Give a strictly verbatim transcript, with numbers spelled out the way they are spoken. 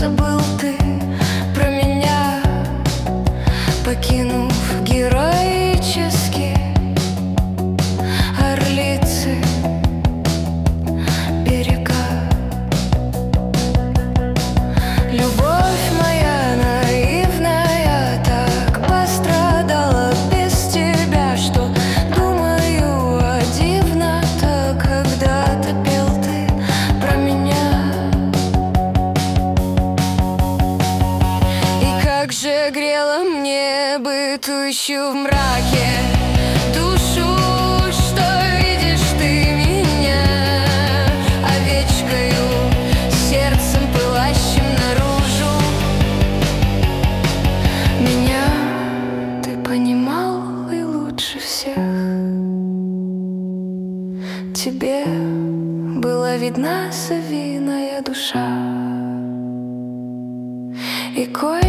забыл ты про меня, покинув героически орлицы берега. Любовь моя наивная так пострадала без тебя, что думаю, а дивно-то, когда-то пел ты про меня. И как же грела мне бытующую в мраке душу, что видишь ты меня овечкою, сердцем пылающим наружу. Меня ты понимал и лучше всех. Тебе была видна совиная душа, и кое